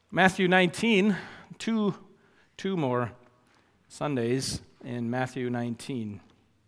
Matthew 19, two more Sundays in Matthew 19.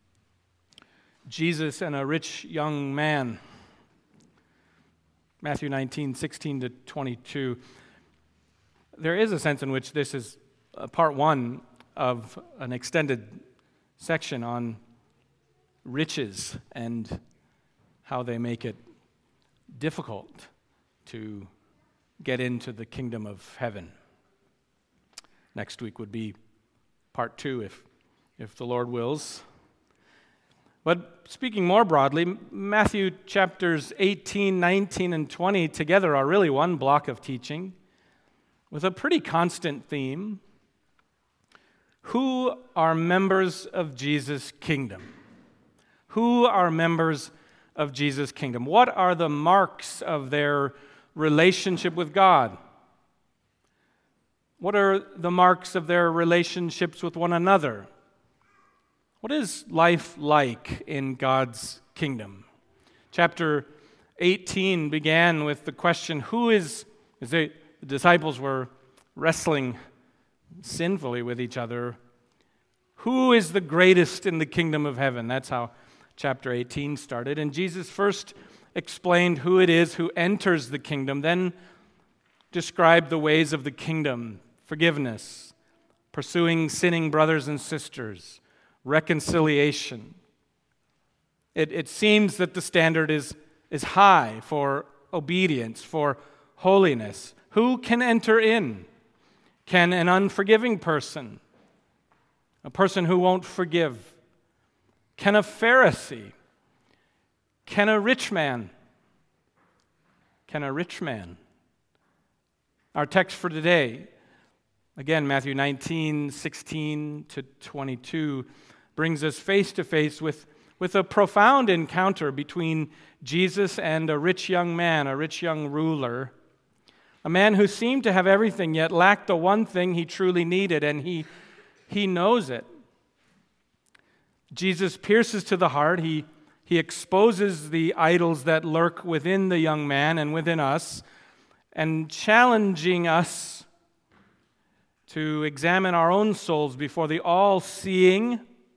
Jesus and a rich young man. Matthew 19, 16 to 22. There is a sense in which this is part one of an extended section on riches and how they make it difficult to get into the kingdom of heaven. Next week would be part two, if the Lord wills. But speaking more broadly, Matthew chapters 18, 19, and 20 together are really one block of teaching with a pretty constant theme. Who are members of Jesus' kingdom? Who are members of Jesus' kingdom? What are the marks of their relationship with God? What are the marks of their relationships with one another? What is life like in God's kingdom? Chapter 18 began with the question, the disciples were wrestling sinfully with each other, who is the greatest in the kingdom of heaven? That's how chapter 18 started. And Jesus first explained who it is who enters the kingdom, then described the ways of the kingdom: forgiveness, pursuing sinning brothers and sisters, reconciliation. It seems that the standard is high for obedience, for holiness. Who can enter in? Can an unforgiving person, a person who won't forgive? Can a Pharisee? Can a rich man? Can a rich man? Our text for today, again, Matthew 19, 16 to 22, brings us face to face with a profound encounter between Jesus and a rich young man, a rich young ruler, a man who seemed to have everything yet lacked the one thing he truly needed, and he knows it. Jesus pierces to the heart. He exposes the idols that lurk within the young man and within us, and challenging us to examine our own souls before the all-seeing,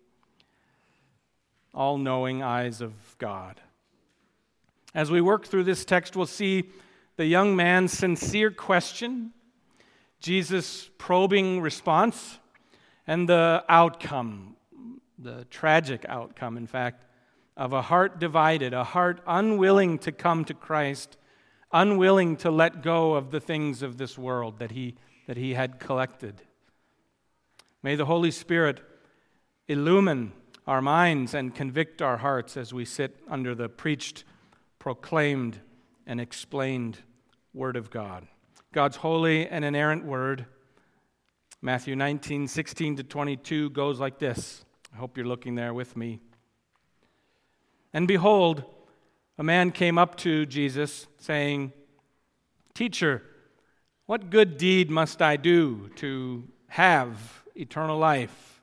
all-knowing eyes of God. As we work through this text, we'll see the young man's sincere question, Jesus' probing response, and the outcome, the tragic outcome, in fact, of a heart divided, a heart unwilling to come to Christ, unwilling to let go of the things of this world that he had collected. May the Holy Spirit illumine our minds and convict our hearts as we sit under the preached, proclaimed, and explained Word of God. God's holy and inerrant Word, Matthew 19, 16 to 22, goes like this. I hope you're looking there with me. And behold, a man came up to Jesus, saying, "Teacher, what good deed must I do to have eternal life?"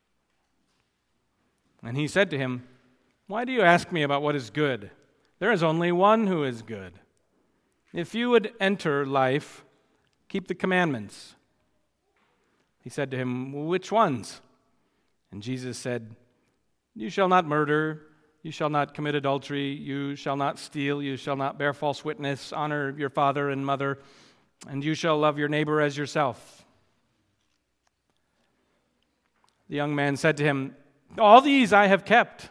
And he said to him, "Why do you ask me about what is good? There is only one who is good. If you would enter life, keep the commandments." He said to him, "Which ones?" And Jesus said, "You shall not murder, you shall not commit adultery, you shall not steal, you shall not bear false witness, honor your father and mother, and you shall love your neighbor as yourself." The young man said to him, "All these I have kept.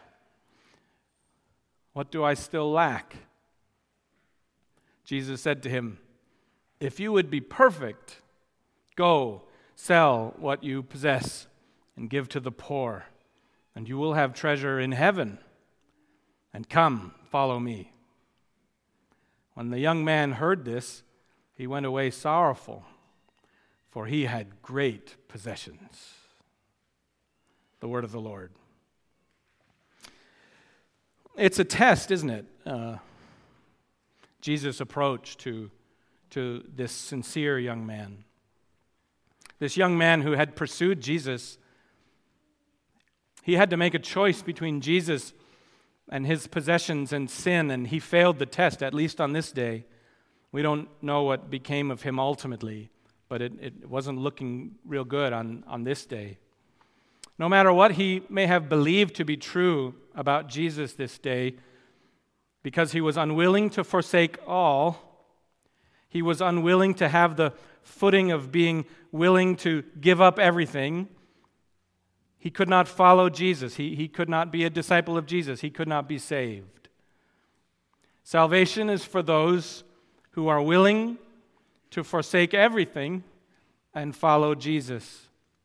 What do I still lack?" Jesus said to him, "If you would be perfect, go, sell what you possess and give to the poor, and you will have treasure in heaven. And come, follow me." When the young man heard this, he went away sorrowful, for he had great possessions. The word of the Lord. It's a test, isn't it? Jesus' approach to this sincere young man. This young man who had pursued Jesus, he had to make a choice between Jesus and his possessions and sin, and he failed the test, at least on this day. We don't know what became of him ultimately. but it wasn't looking real good on this day. No matter what he may have believed to be true about Jesus this day, because he was unwilling to forsake all, he was unwilling to have the footing of being willing to give up everything, he could not follow Jesus. He could not be a disciple of Jesus. He could not be saved. Salvation is for those who are willing to forsake everything and follow Jesus.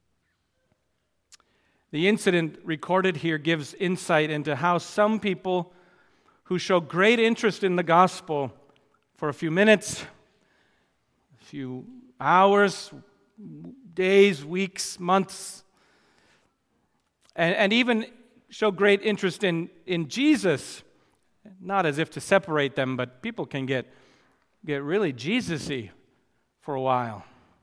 The incident recorded here gives insight into how some people who show great interest in the gospel for a few minutes, a few hours, days, weeks, months, and even show great interest in Jesus, not as if to separate them, but people can get really Jesus-y for a while,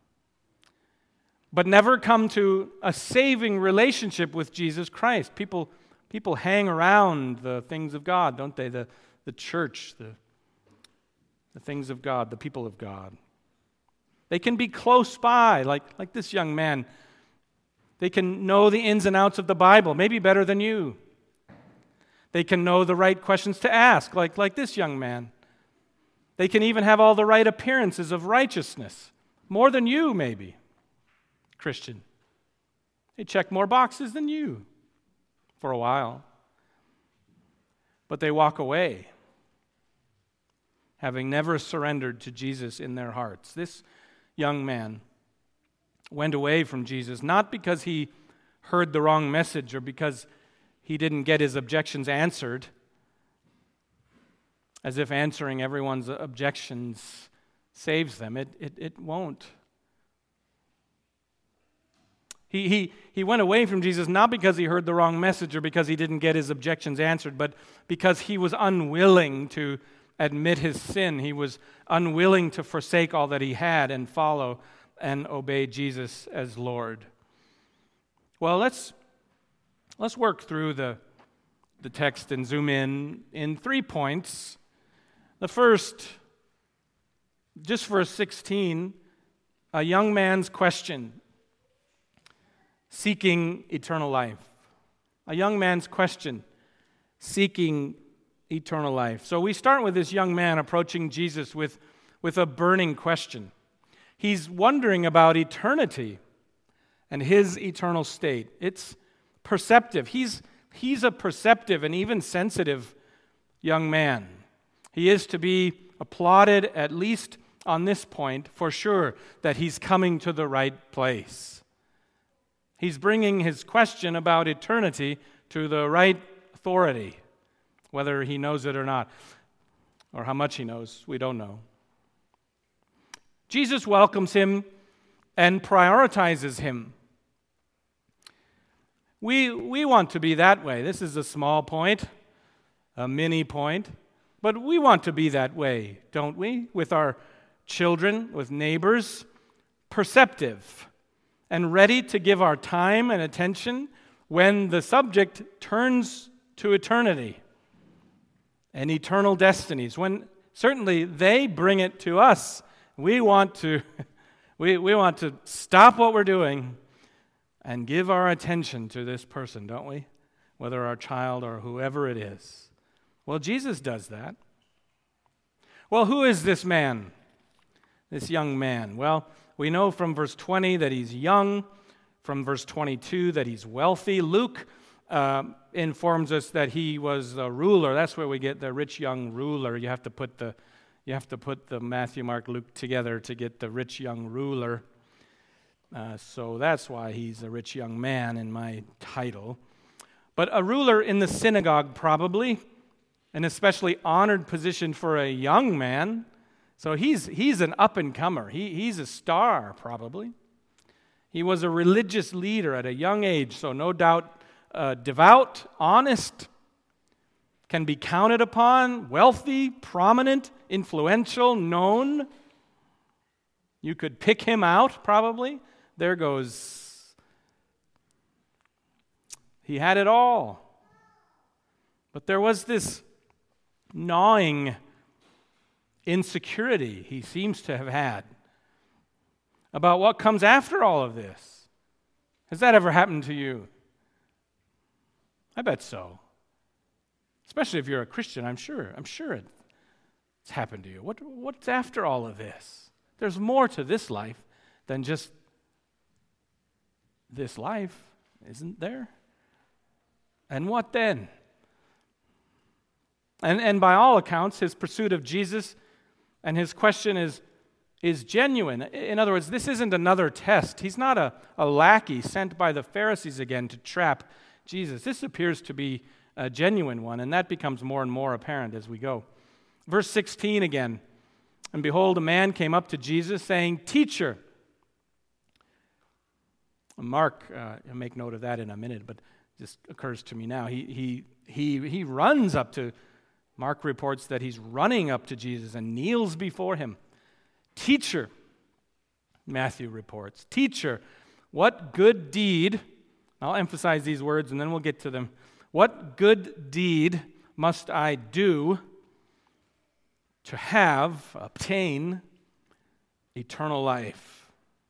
but never come to a saving relationship with Jesus Christ. People hang around the things of God, don't they? The church, the things of God, the people of God. They can be close by, like this young man. They can know the ins and outs of the Bible, maybe better than you. They can know the right questions to ask, like this young man. They can even have all the right appearances of righteousness, more than you, maybe, Christian. They check more boxes than you for a while. But they walk away, having never surrendered to Jesus in their hearts. This young man went away from Jesus, not because he heard the wrong message or because he didn't get his objections answered, as if answering everyone's objections saves them. It won't. He went away from Jesus not because he heard the wrong message or because he didn't get his objections answered, but because he was unwilling to admit his sin. He was unwilling to forsake all that he had and follow and obey Jesus as Lord. Well, let's work through the text and zoom in 3 points. The first, just verse 16, a young man's question, seeking eternal life. A young man's question, seeking eternal life. So we start with this young man approaching Jesus with a burning question. He's wondering about eternity and his eternal state. It's perceptive. He's a perceptive and even sensitive young man. He is to be applauded, at least on this point, for sure, that he's coming to the right place. He's bringing his question about eternity to the right authority, whether he knows it or not, or how much he knows, we don't know. Jesus welcomes him and prioritizes him. We want to be that way. This is a small point, a mini point, but we want to be that way, don't we? With our children, with neighbors, perceptive and ready to give our time and attention when the subject turns to eternity and eternal destinies. When certainly they bring it to us, we want to stop what we're doing and give our attention to this person, don't we? Whether our child or whoever it is. Well, Jesus does that. Well, who is this man? This young man? Well, we know from verse 20 that he's young, from verse 22 that he's wealthy. Luke informs us that he was a ruler. That's where we get the rich young ruler. You have to put the Matthew, Mark, Luke together to get the rich young ruler. So that's why he's a rich young man in my title. But a ruler in the synagogue, probably, an especially honored position for a young man. So he's an up-and-comer. He's a star, probably. He was a religious leader at a young age, so no doubt devout, honest, can be counted upon, wealthy, prominent, influential, known. You could pick him out, probably. There goes. He had it all. But there was this gnawing insecurity he seems to have had about what comes after all of this. Has that ever happened to you? I bet so. Especially if you're a Christian, I'm sure it's happened to you. What's after all of this? There's more to this life than just this life, isn't there? And what then? And by all accounts, his pursuit of Jesus and his question is genuine. In other words, this isn't another test. He's not a lackey sent by the Pharisees again to trap Jesus. This appears to be a genuine one, and that becomes more and more apparent as we go. Verse 16 again. And behold, a man came up to Jesus saying, "Teacher." Mark, I'll make note of that in a minute, but it just occurs to me now. He runs up to, Mark reports that he's running up to Jesus and kneels before him. "Teacher," Matthew reports, "Teacher, what good deed," I'll emphasize these words and then we'll get to them. "What good deed must I do to obtain eternal life?"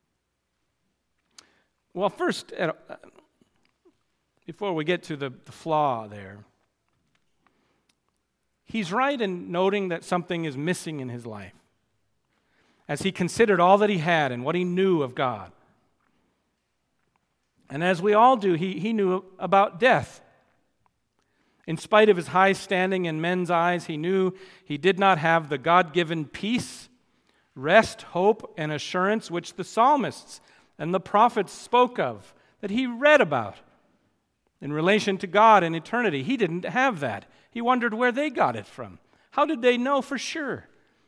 Well, first, before we get to the flaw there, he's right in noting that something is missing in his life as he considered all that he had and what he knew of God. And as we all do, he knew about death. In spite of his high standing in men's eyes, he knew he did not have the God-given peace, rest, hope, and assurance which the psalmists and the prophets spoke of, that he read about in relation to God and eternity. He didn't have that. He wondered where they got it from. How did they know for sure?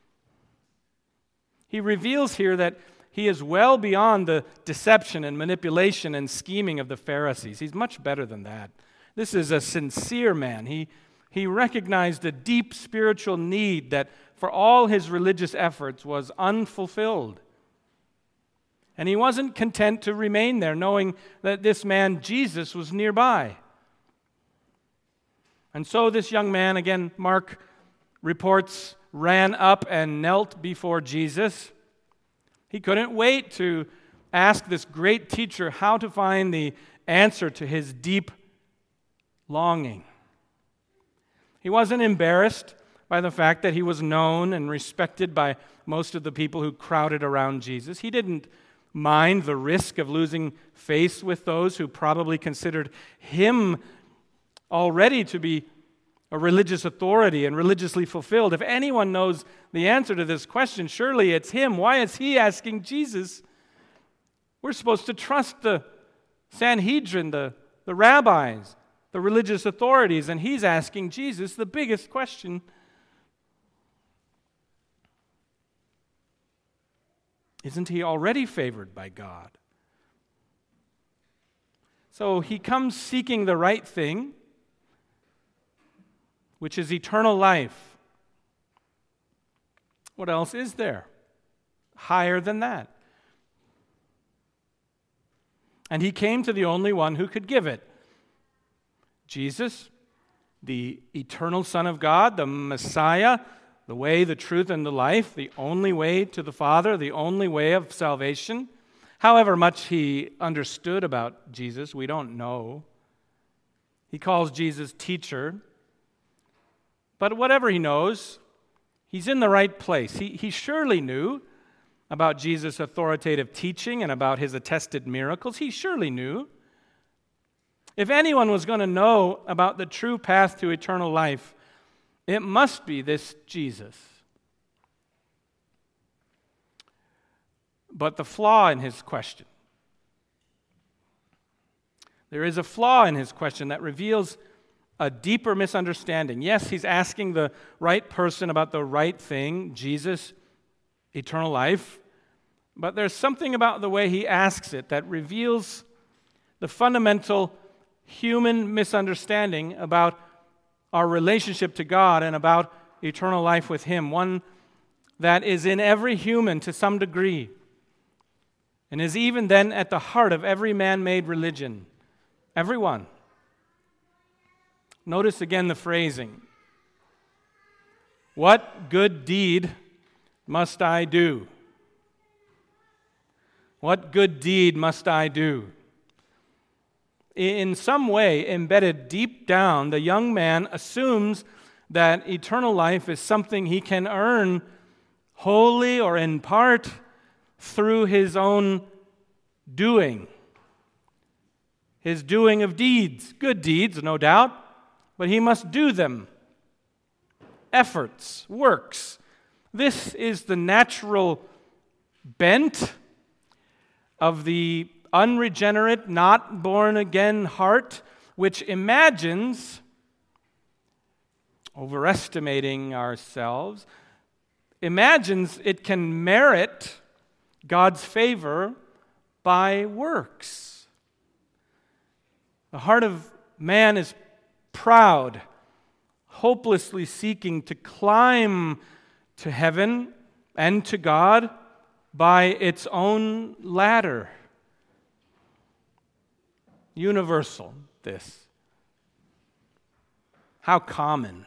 He reveals here that he is well beyond the deception and manipulation and scheming of the Pharisees. He's much better than that. This is a sincere man. He recognized a deep spiritual need that for all his religious efforts was unfulfilled. And he wasn't content to remain there, knowing that this man, Jesus, was nearby. And so this young man, again, Mark reports, ran up and knelt before Jesus. He couldn't wait to ask this great teacher how to find the answer to his deep longing. He wasn't embarrassed by the fact that he was known and respected by most of the people who crowded around Jesus. He didn't mind the risk of losing face with those who probably considered him already to be a religious authority and religiously fulfilled. If anyone knows the answer to this question, surely it's him. Why is he asking Jesus? We're supposed to trust the Sanhedrin, the rabbis, the religious authorities, and he's asking Jesus the biggest question. Isn't he already favored by God? So he comes seeking the right thing, which is eternal life. What else is there higher than that? And he came to the only one who could give it. Jesus, the eternal Son of God, the Messiah, the way, the truth, and the life, the only way to the Father, the only way of salvation. However much he understood about Jesus, we don't know. He calls Jesus teacher. But whatever he knows, he's in the right place. He surely knew about Jesus' authoritative teaching and about his attested miracles. He surely knew. If anyone was going to know about the true path to eternal life, it must be this Jesus. But the flaw in his question. There is a flaw in his question that reveals a deeper misunderstanding. Yes, he's asking the right person about the right thing, Jesus, eternal life. But there's something about the way he asks it that reveals the fundamental human misunderstanding about our relationship to God and about eternal life with him, one that is in every human to some degree and is even then at the heart of every man-made religion. Everyone. Notice again the phrasing. What good deed must I do? What good deed must I do? In some way, embedded deep down, the young man assumes that eternal life is something he can earn wholly or in part through his own doing. His doing of deeds, good deeds, no doubt, but he must do them. Efforts, works. This is the natural bent of the unregenerate, not born again heart, which imagines, overestimating ourselves, imagines it can merit God's favor by works. The heart of man is proud, hopelessly seeking to climb to heaven and to God by its own ladder. Universal, this. How common.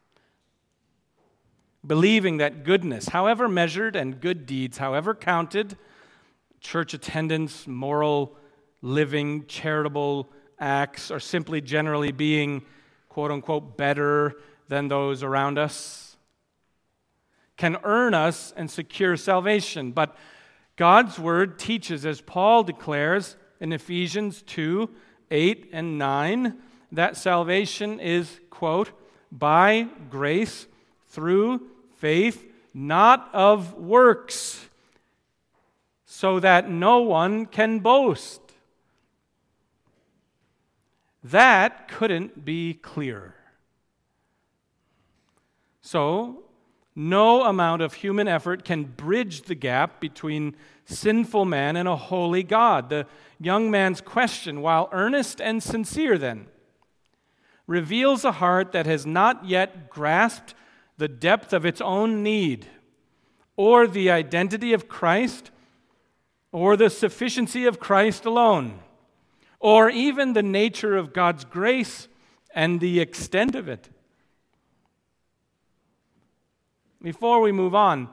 Believing that goodness, however measured, and good deeds, however counted, church attendance, moral living, charitable acts, are simply generally being, quote unquote, better than those around us, can earn us and secure salvation. But God's word teaches, as Paul declares in Ephesians 2, 8 and 9, that salvation is, quote, by grace through faith, not of works, so that no one can boast. That couldn't be clearer. So, no amount of human effort can bridge the gap between sinful man and a holy God. The young man's question, while earnest and sincere then, reveals a heart that has not yet grasped the depth of its own need, or the identity of Christ, or the sufficiency of Christ alone, or even the nature of God's grace and the extent of it. Before we move on,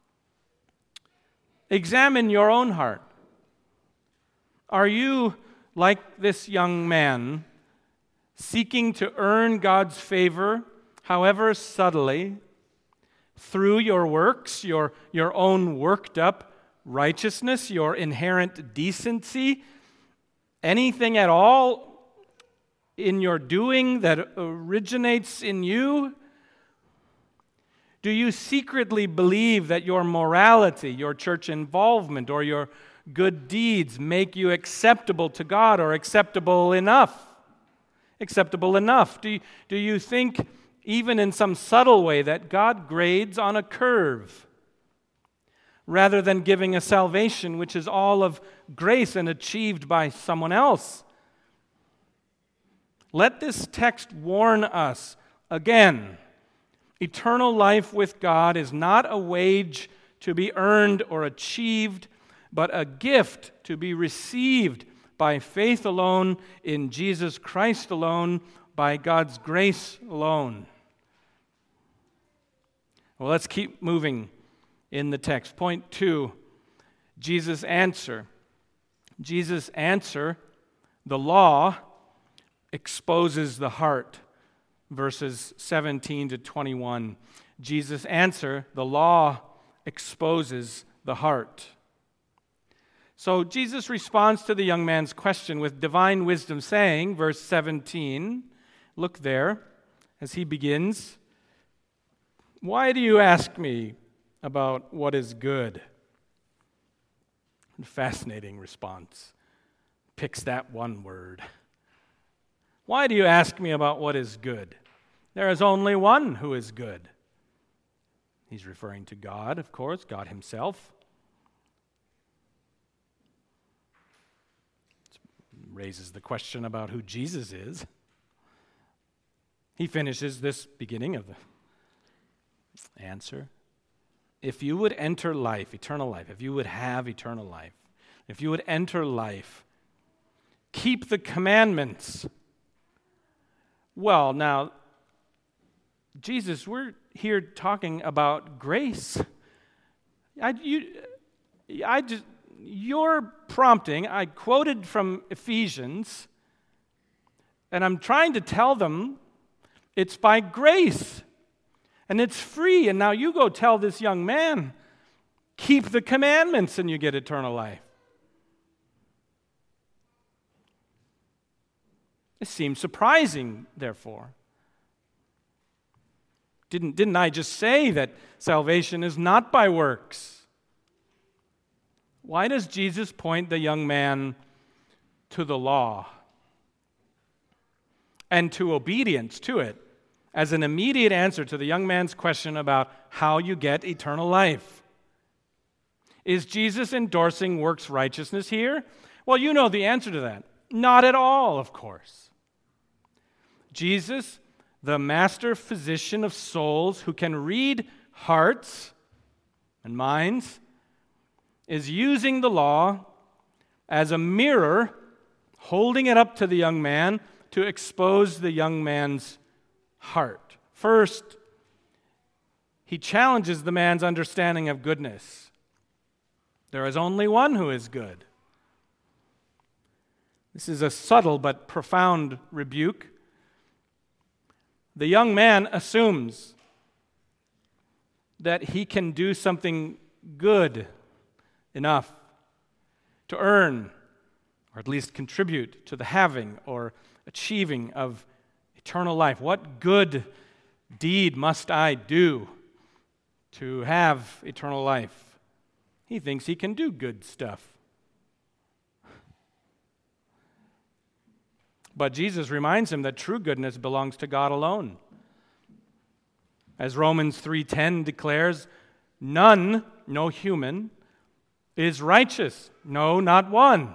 examine your own heart. Are you, like this young man, seeking to earn God's favor, however subtly, through your works, your own worked-up righteousness, your inherent decency, anything at all in your doing that originates in you? Do you secretly believe that your morality, your church involvement, or your good deeds make you acceptable to God, or acceptable enough? Acceptable enough. Do you think, even in some subtle way, that God grades on a curve, rather than giving a salvation which is all of grace and achieved by someone else? Let this text warn us again. Eternal life with God is not a wage to be earned or achieved, but a gift to be received by faith alone, in Jesus Christ alone, by God's grace alone. Well, let's keep moving in the text. Point 2, Jesus' answer. Jesus' answer, the law, exposes the heart. Verses 17 to 21. Jesus' answer, the law exposes the heart. So Jesus responds to the young man's question with divine wisdom, saying, verse 17, look there as he begins, "Why do you ask me about what is good?" Fascinating response. Picks that one word. Why do you ask me about what is good? There is only one who is good. He's referring to God, of course, God himself. It raises the question about who Jesus is. He finishes this beginning of the answer. If you would enter life, eternal life, if you would have eternal life, if you would enter life, keep the commandments. Well, now, Jesus, we're here talking about grace. your prompting, I quoted from Ephesians, and I'm trying to tell them it's by grace, and it's free, and now you go tell this young man, keep the commandments and you get eternal life. It seems surprising, therefore. Didn't I just say that salvation is not by works? Why does Jesus point the young man to the law and to obedience to it as an immediate answer to the young man's question about how you get eternal life? Is Jesus endorsing works righteousness here? Well, you know the answer to that. Not at all, of course. Jesus, the master physician of souls who can read hearts and minds, is using the law as a mirror, holding it up to the young man to expose the young man's heart. First, he challenges the man's understanding of goodness. There is only one who is good. This is a subtle but profound rebuke. The young man assumes that he can do something good enough to earn, or at least contribute to the having or achieving of eternal life. What good deed must I do to have eternal life? He thinks he can do good stuff. But Jesus reminds him that true goodness belongs to God alone. As Romans 3:10 declares, none, no human, is righteous. No, not one.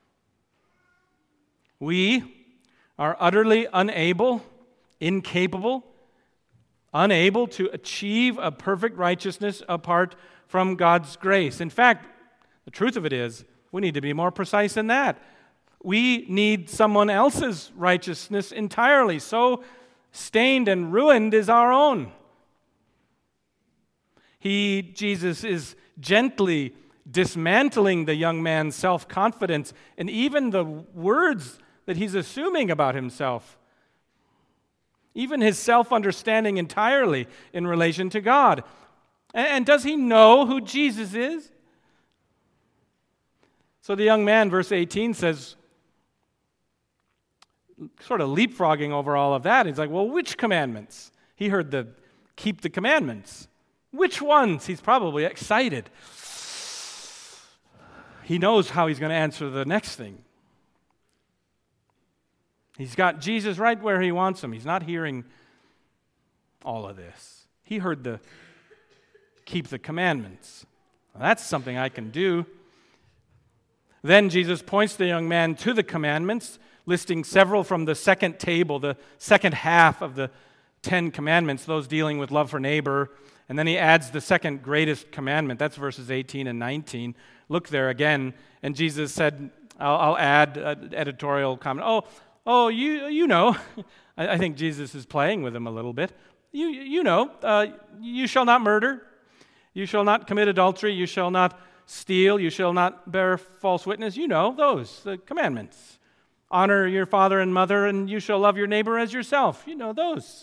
We are utterly unable, incapable, unable to achieve a perfect righteousness apart from God's grace. In fact, the truth of it is, we need to be more precise than that. We need someone else's righteousness entirely. So stained and ruined is our own. Jesus is gently dismantling the young man's self-confidence and even the words that he's assuming about himself. Even his self-understanding entirely in relation to God. And does he know who Jesus is? So the young man, verse 18 says, sort of leapfrogging over all of that. He's like, well, which commandments? He heard the keep the commandments. Which ones? He's probably excited. He knows how he's going to answer the next thing. He's got Jesus right where he wants him. He's not hearing all of this. He heard the keep the commandments. Well, that's something I can do. Then Jesus points the young man to the commandments, listing several from the second table, the second half of the 10 commandments, those dealing with love for neighbor. And then he adds the second greatest commandment. That's verses 18 and 19. Look there again. And Jesus said, I'll add an editorial comment. You know. I think Jesus is playing with him a little bit. You know, you shall not murder. You shall not commit adultery. You shall not steal. You shall not bear false witness. You know those, the commandments. Honor your father and mother, and you shall love your neighbor as yourself. You know those.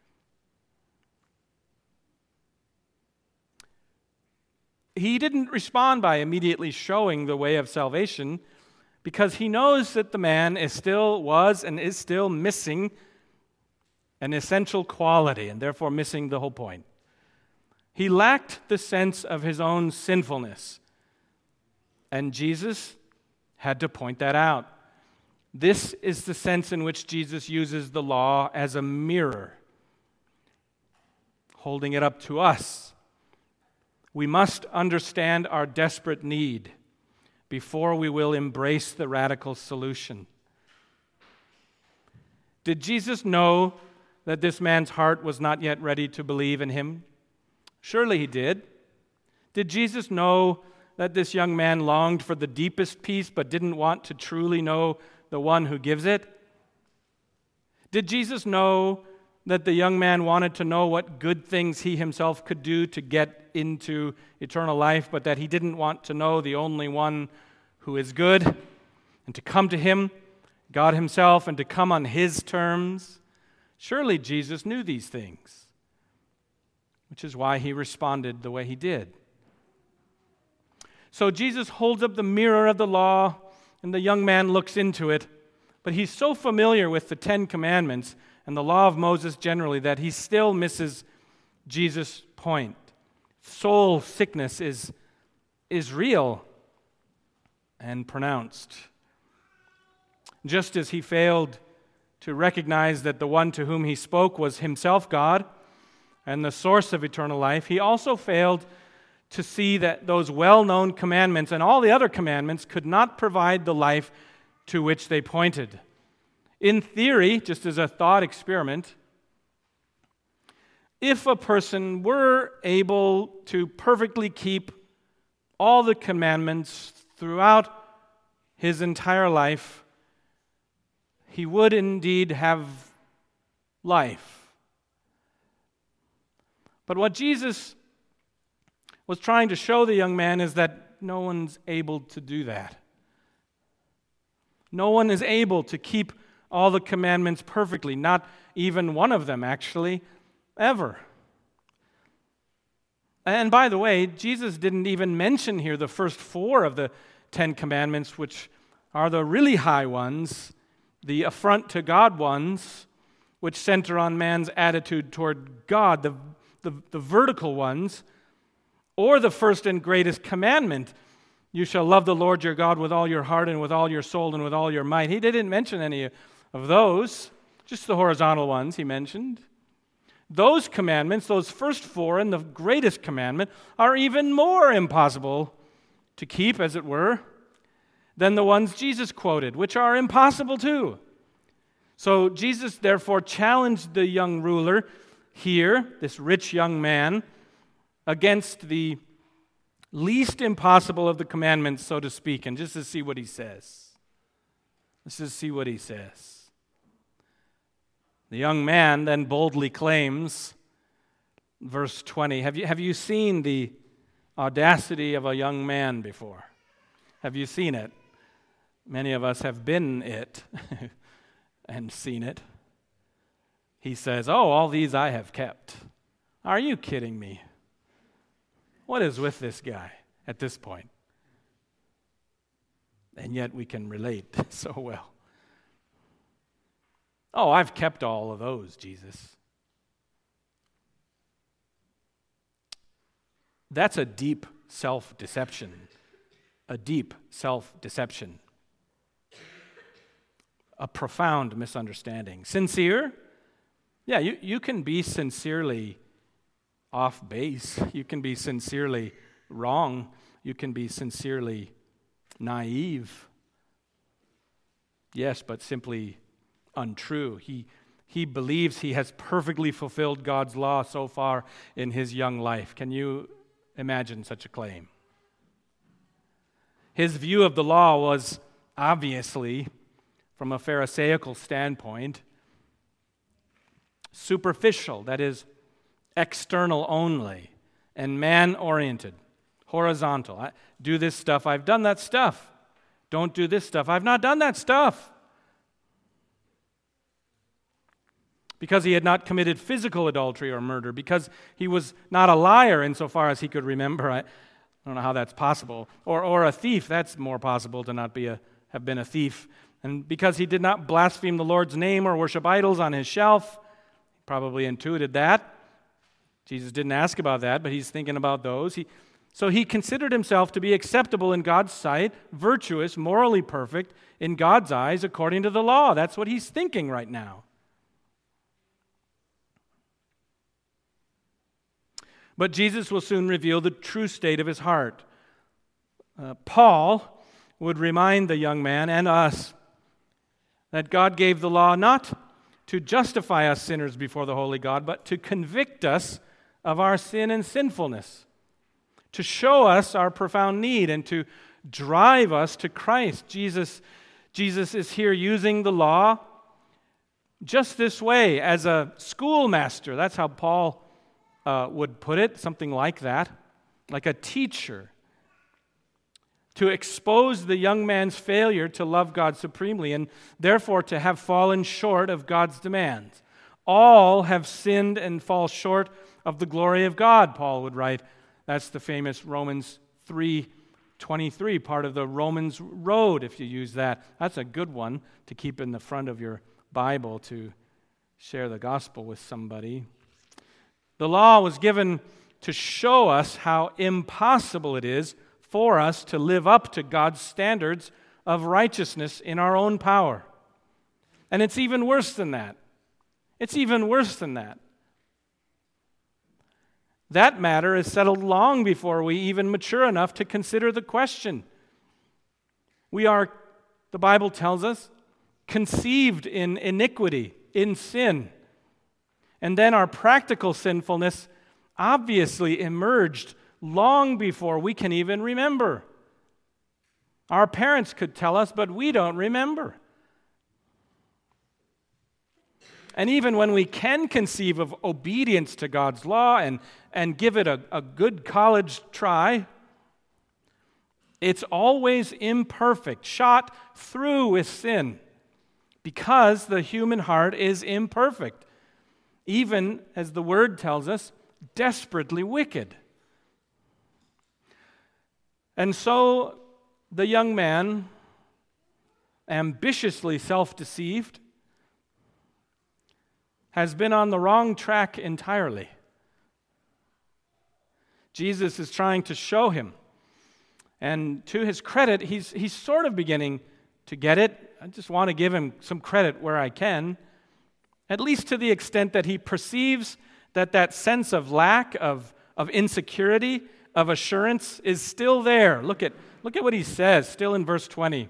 He didn't respond by immediately showing the way of salvation because he knows that the man is still missing an essential quality and therefore missing the whole point. He lacked the sense of his own sinfulness, and Jesus had to point that out. This is the sense in which Jesus uses the law as a mirror, holding it up to us. We must understand our desperate need before we will embrace the radical solution. Did Jesus know that this man's heart was not yet ready to believe in him? Surely he did. Did Jesus know that this young man longed for the deepest peace but didn't want to truly know the one who gives it? Did Jesus know that the young man wanted to know what good things he himself could do to get into eternal life, but that he didn't want to know the only one who is good, and to come to him, God himself, and to come on his terms. Surely Jesus knew these things, which is why he responded the way he did. So Jesus holds up the mirror of the law, and the young man looks into it, but he's so familiar with the 10 Commandments and the law of Moses generally that he still misses Jesus' point. Soul sickness is real and pronounced. Just as he failed to recognize that the one to whom he spoke was himself God and the source of eternal life, he also failed to see that those well-known commandments and all the other commandments could not provide the life to which they pointed. In theory, just as a thought experiment, if a person were able to perfectly keep all the commandments throughout his entire life, he would indeed have life. But what Jesus was trying to show the young man is that no one's able to do that. No one is able to keep all the commandments perfectly, not even one of them, actually, ever. And by the way, Jesus didn't even mention here the first 4 of the 10 Commandments, which are the really high ones, the affront to God ones, which center on man's attitude toward God, the vertical ones, or the first and greatest commandment, you shall love the Lord your God with all your heart and with all your soul and with all your might. He didn't mention any of those, just the horizontal ones he mentioned. Those commandments, those first 4 and the greatest commandment, are even more impossible to keep, as it were, than the ones Jesus quoted, which are impossible too. So Jesus therefore challenged the young ruler here, this rich young man, against the least impossible of the commandments, so to speak, and just to see what he says. Let's just see what he says. The young man then boldly claims, verse 20, have you seen the audacity of a young man before? Have you seen it? Many of us have been it and seen it. He says, all these I have kept. Are you kidding me? What is with this guy at this point? And yet we can relate so well. I've kept all of those, Jesus. That's a deep self-deception. A deep self-deception. A profound misunderstanding. Sincere? Yeah, you can be sincerely off base. You can be sincerely wrong. You can be sincerely naive. Yes, but simply untrue. He believes he has perfectly fulfilled God's law so far in his young life. Can you imagine such a claim? His view of the law was obviously, from a Pharisaical standpoint, superficial, that is, external only, and man-oriented, horizontal. Do this stuff, I've done that stuff. Don't do this stuff, I've not done that stuff. Because he had not committed physical adultery or murder, because he was not a liar insofar as he could remember. I don't know how that's possible. Or a thief, that's more possible to not have been a thief. And because he did not blaspheme the Lord's name or worship idols on his shelf, probably intuited that. Jesus didn't ask about that, but he's thinking about those. So he considered himself to be acceptable in God's sight, virtuous, morally perfect in God's eyes according to the law. That's what he's thinking right now. But Jesus will soon reveal the true state of his heart. Paul would remind the young man and us that God gave the law not to justify us sinners before the holy God, but to convict us of our sin and sinfulness, to show us our profound need and to drive us to Christ. Jesus is here using the law just this way, as a schoolmaster. That's how Paul would put it, something like that, like a teacher, to expose the young man's failure to love God supremely and therefore to have fallen short of God's demands. All have sinned and fall short of the glory of God, Paul would write. That's the famous Romans 3:23, part of the Romans Road, if you use that. That's a good one to keep in the front of your Bible to share the gospel with somebody. The law was given to show us how impossible it is for us to live up to God's standards of righteousness in our own power. And it's even worse than that. It's even worse than that. That matter is settled long before we even mature enough to consider the question. We are, the Bible tells us, conceived in iniquity, in sin. And then our practical sinfulness obviously emerged long before we can even remember. Our parents could tell us, but we don't remember. And even when we can conceive of obedience to God's law and give it a good college try, it's always imperfect, shot through with sin, because the human heart is imperfect, even, as the Word tells us, desperately wicked. And so the young man, ambitiously self-deceived, has been on the wrong track entirely. Jesus is trying to show him. And to his credit, he's sort of beginning to get it. I just want to give him some credit where I can, at least to the extent that he perceives that sense of lack, of insecurity, of assurance is still there. Look at what he says, still in verse 20.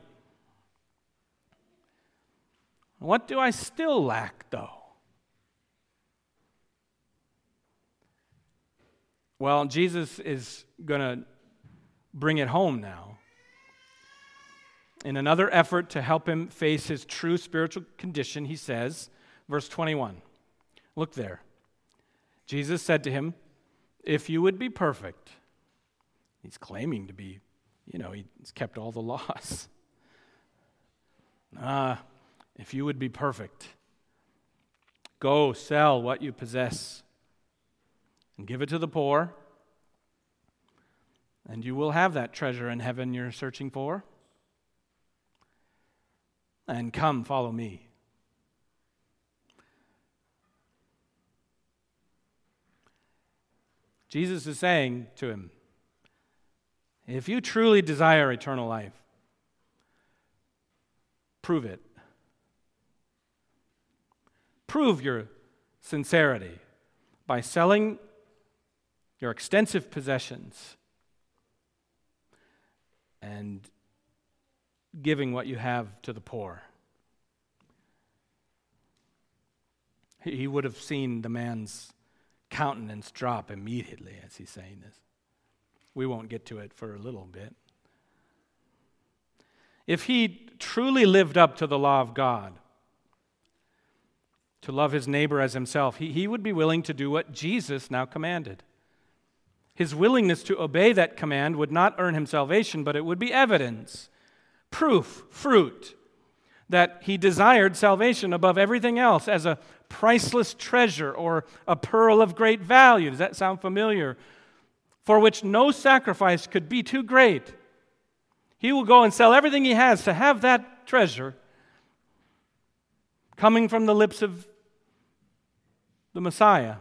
What do I still lack, though? Well, Jesus is going to bring it home now. In another effort to help him face his true spiritual condition, he says, verse 21, look there. Jesus said to him, if you would be perfect, he's claiming to be, he's kept all the laws. If you would be perfect, go sell what you possess and give it to the poor, and you will have that treasure in heaven you're searching for. And come, follow me. Jesus is saying to him, if you truly desire eternal life, prove it. Prove your sincerity by selling your extensive possessions and giving what you have to the poor. He would have seen the man's countenance drop immediately as he's saying this. We won't get to it for a little bit. If he truly lived up to the law of God, to love his neighbor as himself, he would be willing to do what Jesus now commanded. His willingness to obey that command would not earn him salvation, but it would be evidence, proof, fruit, that he desired salvation above everything else as a priceless treasure or a pearl of great value. Does that sound familiar? For which no sacrifice could be too great. He will go and sell everything he has to have that treasure coming from the lips of the Messiah.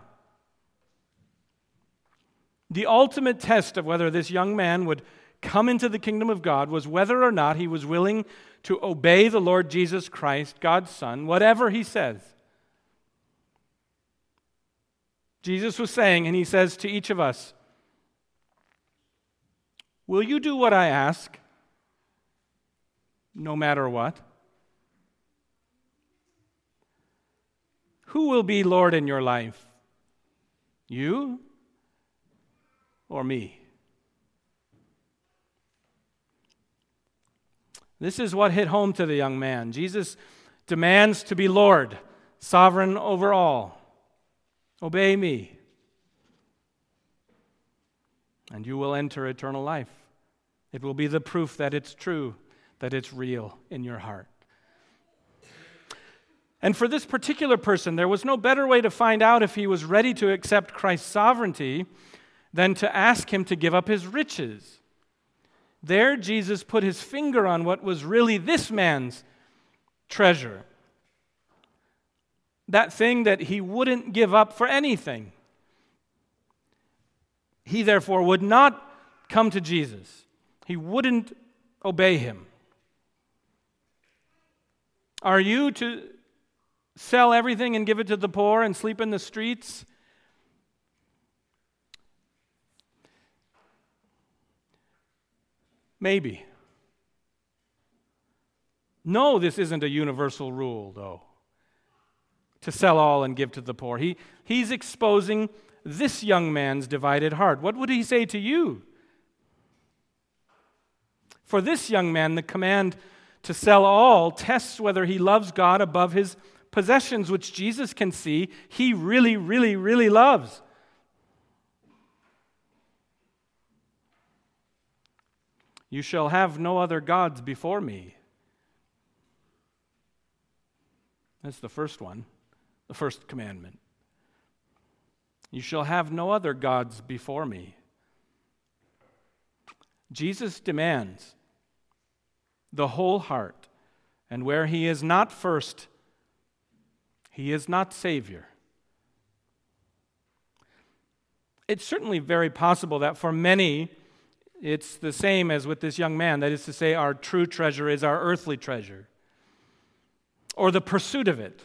The ultimate test of whether this young man would come into the kingdom of God was whether or not he was willing to obey the Lord Jesus Christ, God's Son, whatever he says. Jesus was saying, and he says to each of us, will you do what I ask, no matter what? Who will be Lord in your life? You or me? This is what hit home to the young man. Jesus demands to be Lord, sovereign over all. Obey me, and you will enter eternal life. It will be the proof that it's true, that it's real in your heart. And for this particular person, there was no better way to find out if he was ready to accept Christ's sovereignty than to ask him to give up his riches. There, Jesus put his finger on what was really this man's treasure. That thing that he wouldn't give up for anything. He therefore would not come to Jesus. He wouldn't obey him. Are you to sell everything and give it to the poor and sleep in the streets? Maybe. No, this isn't a universal rule, though, to sell all and give to the poor. He's exposing this young man's divided heart. What would he say to you? For this young man, the command to sell all tests whether he loves God above his possessions, which Jesus can see he really, really, really loves. You shall have no other gods before me. That's the first one, the first commandment. You shall have no other gods before me. Jesus demands the whole heart, and where he is not first, he is not Savior. It's certainly very possible that for many, it's the same as with this young man. That is to say, our true treasure is our earthly treasure, or the pursuit of it.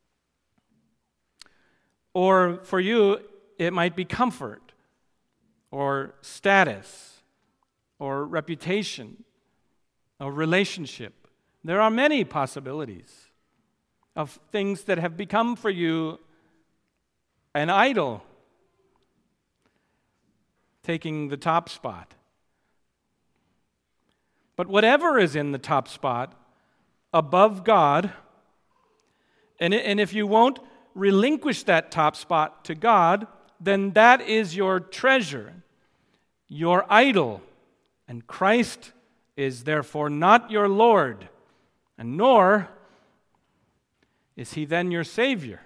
Or for you, it might be comfort, or status, or reputation, or relationship. There are many possibilities of things that have become for you an idol, taking the top spot. But whatever is in the top spot, above God, and if you won't relinquish that top spot to God, then that is your treasure, your idol. And Christ is therefore not your Lord, and nor is he then your Savior.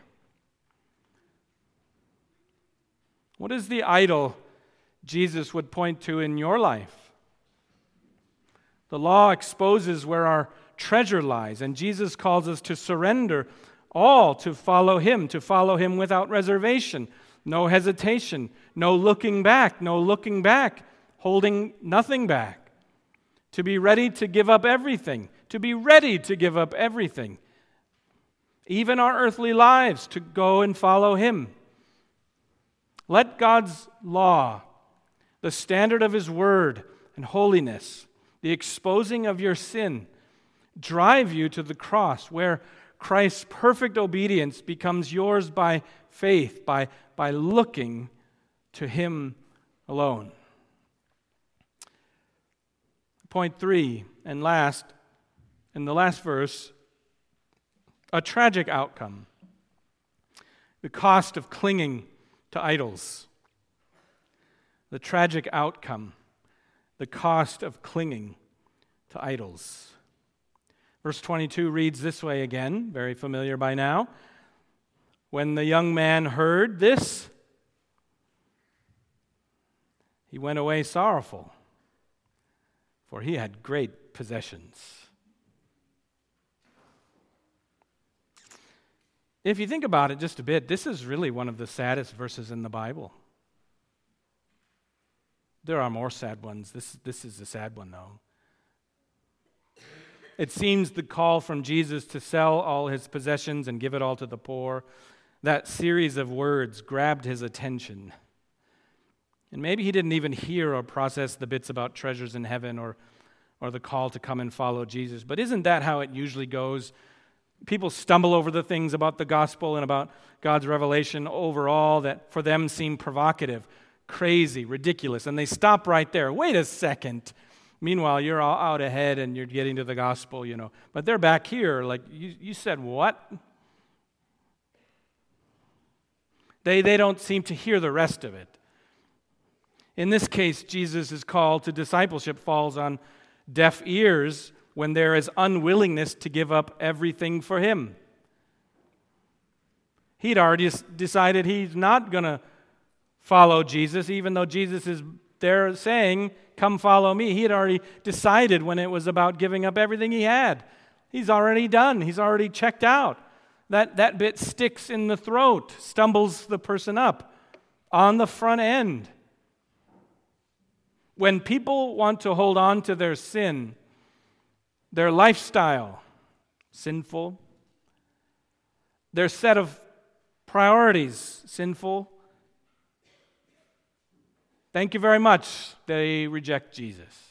What is the idol Jesus would point to in your life? The law exposes where our treasure lies, and Jesus calls us to surrender all to follow him without reservation, no hesitation, no looking back, holding nothing back, to be ready to give up everything, even our earthly lives, to go and follow him. Let God's law, the standard of his word and holiness, the exposing of your sin, drive you to the cross where Christ's perfect obedience becomes yours by faith, by looking to him alone. Point 3, and last, in the last verse, a tragic outcome. The cost of clinging to idols. The tragic outcome. The cost of clinging to idols. Verse 22 reads this way again, very familiar by now. When the young man heard this, he went away sorrowful, for he had great possessions. If you think about it just a bit, this is really one of the saddest verses in the Bible. There are more sad ones. This is a sad one, though. It seems the call from Jesus to sell all his possessions and give it all to the poor, that series of words grabbed his attention. And maybe he didn't even hear or process the bits about treasures in heaven or the call to come and follow Jesus. But isn't that how it usually goes? People stumble over the things about the gospel and about God's revelation overall that for them seem provocative, crazy, ridiculous, and they stop right there. Wait a second. Meanwhile, you're all out ahead and you're getting to the gospel, But they're back here like, you said what? They don't seem to hear the rest of it. In this case, Jesus' call to discipleship falls on deaf ears when there is unwillingness to give up everything for him. He'd already decided he's not going to follow Jesus, even though Jesus is there saying, "Come follow me." He had already decided when it was about giving up everything he had. He's already done. He's already checked out. That bit sticks in the throat, stumbles the person up on the front end. When people want to hold on to their sin, their lifestyle, sinful, their set of priorities, sinful, thank you very much, they reject Jesus.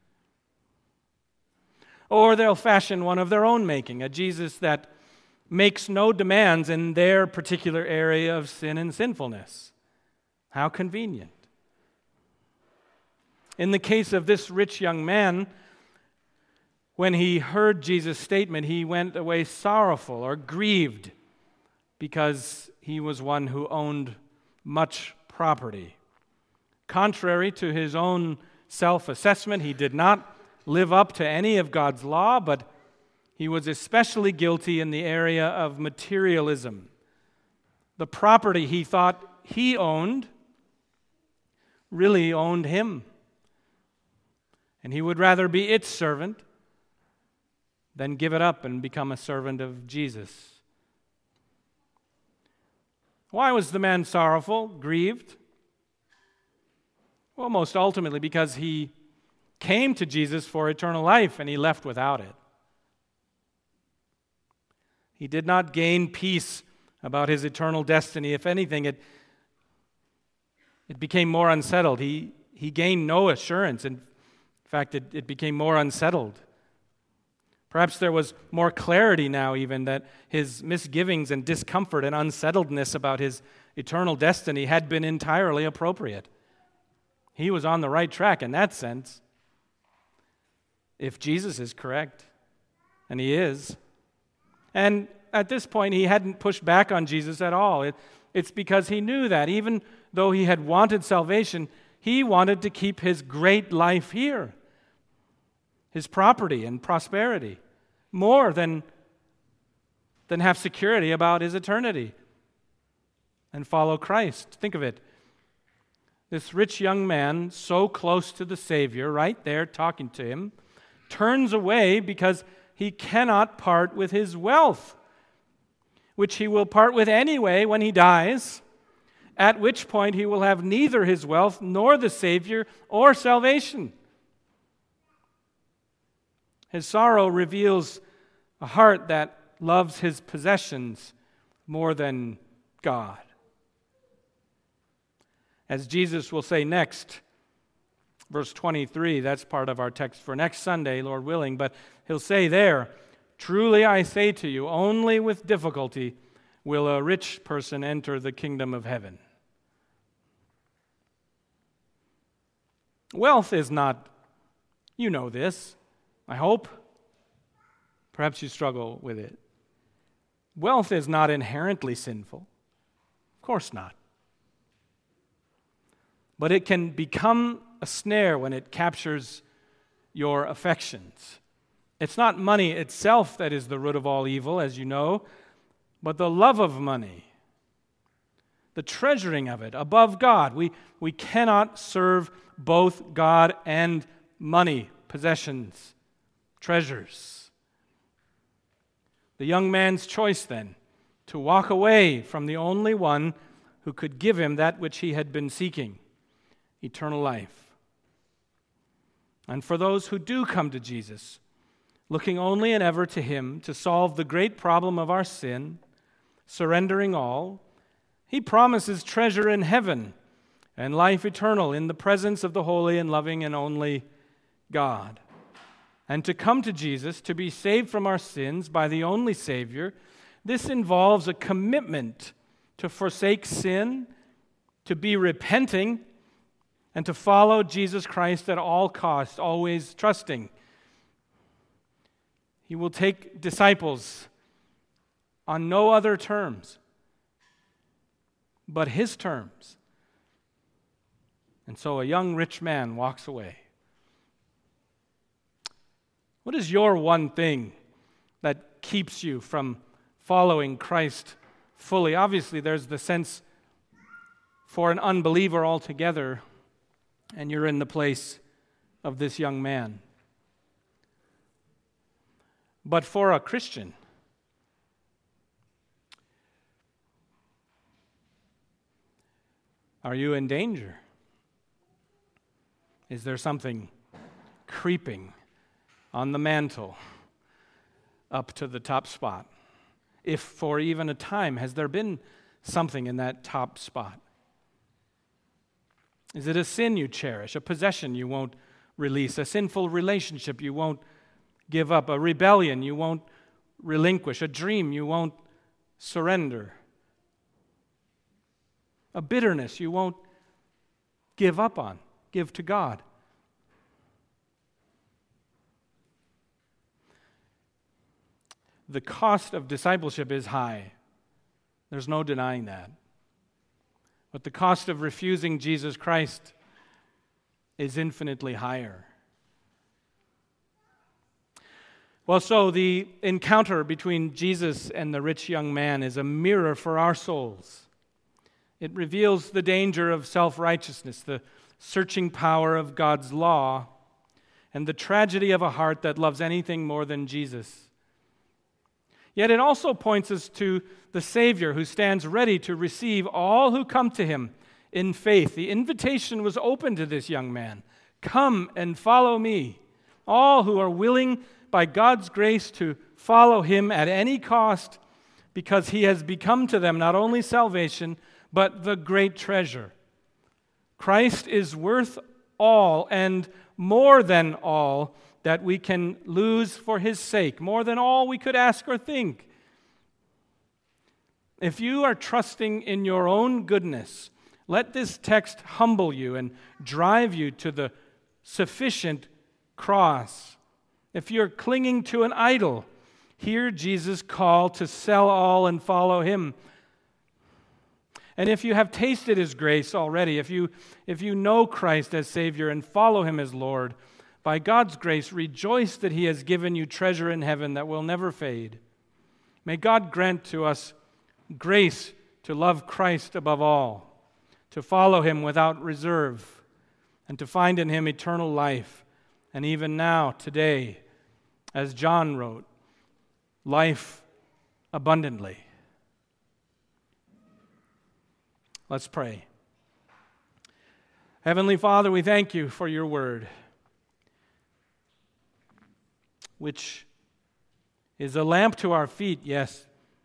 Or they'll fashion one of their own making, a Jesus that makes no demands in their particular area of sin and sinfulness. How convenient. In the case of this rich young man, when he heard Jesus' statement, he went away sorrowful or grieved because he was one who owned much property. Contrary to his own self-assessment, he did not live up to any of God's law, but he was especially guilty in the area of materialism. The property he thought he owned really owned him. And he would rather be its servant than give it up and become a servant of Jesus. Why was the man sorrowful, grieved? Well, most ultimately because he came to Jesus for eternal life and he left without it. He did not gain peace about his eternal destiny. If anything, it became more unsettled. He gained no assurance. In fact, it became more unsettled. Perhaps there was more clarity now even that his misgivings and discomfort and unsettledness about his eternal destiny had been entirely appropriate. He was on the right track in that sense. If Jesus is correct, and he is. And at this point, he hadn't pushed back on Jesus at all. It's because he knew that even though he had wanted salvation, he wanted to keep his great life here, his property and prosperity, more than have security about his eternity and follow Christ. Think of it. This rich young man, so close to the Savior, right there talking to him, turns away because he cannot part with his wealth, which he will part with anyway when he dies, at which point he will have neither his wealth nor the Savior or salvation. His sorrow reveals a heart that loves his possessions more than God. As Jesus will say next, verse 23, that's part of our text for next Sunday, Lord willing, but he'll say there, "Truly I say to you, only with difficulty will a rich person enter the kingdom of heaven." Wealth is not, you know this, I hope. Perhaps you struggle with it. Wealth is not inherently sinful. Of course not. But it can become a snare when it captures your affections. It's not money itself that is the root of all evil, as you know, but the love of money, the treasuring of it above God. We cannot serve both God and money, possessions, treasures. The young man's choice then, to walk away from the only one who could give him that which he had been seeking, eternal life. And for those who do come to Jesus, looking only and ever to him to solve the great problem of our sin, surrendering all, he promises treasure in heaven and life eternal in the presence of the holy and loving and only God. And to come to Jesus, to be saved from our sins by the only Savior, this involves a commitment to forsake sin, to be repenting, and to follow Jesus Christ at all costs, always trusting. He will take disciples on no other terms but his terms. And so a young rich man walks away. What is your one thing that keeps you from following Christ fully? Obviously, there's the sense for an unbeliever altogether, and you're in the place of this young man. But for a Christian, are you in danger? Is there something creeping on the mantle up to the top spot? If for even a time, has there been something in that top spot? Is it a sin you cherish, a possession you won't release, a sinful relationship you won't give up, a rebellion you won't relinquish, a dream you won't surrender, a bitterness you won't give up on, give to God? The cost of discipleship is high. There's no denying that. But the cost of refusing Jesus Christ is infinitely higher. Well, so the encounter between Jesus and the rich young man is a mirror for our souls. It reveals the danger of self-righteousness, the searching power of God's law, and the tragedy of a heart that loves anything more than Jesus. Yet it also points us to the Savior who stands ready to receive all who come to him in faith. The invitation was open to this young man. Come and follow me. All who are willing by God's grace to follow him at any cost, because he has become to them not only salvation, but the great treasure. Christ is worth all and more than all that we can lose for his sake, more than all we could ask or think. If you are trusting in your own goodness, let this text humble you and drive you to the sufficient cross. If you're clinging to an idol, hear Jesus' call to sell all and follow him. And if you have tasted his grace already, if you know Christ as Savior and follow him as Lord, by God's grace, rejoice that he has given you treasure in heaven that will never fade. May God grant to us grace to love Christ above all, to follow him without reserve, and to find in him eternal life. And even now, today, as John wrote, life abundantly. Let's pray. Heavenly Father, we thank you for your word, which is a lamp to our feet, yes,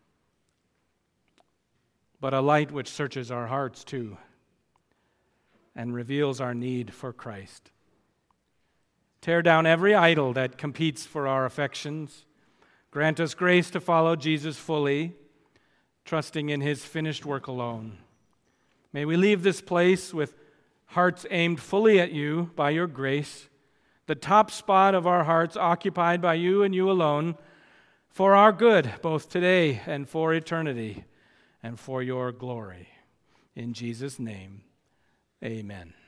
but a light which searches our hearts too and reveals our need for Christ. Tear down every idol that competes for our affections. Grant us grace to follow Jesus fully, trusting in his finished work alone. May we leave this place with hearts aimed fully at you by your grace, the top spot of our hearts occupied by you and you alone, for our good, both today and for eternity, and for your glory. In Jesus' name, amen.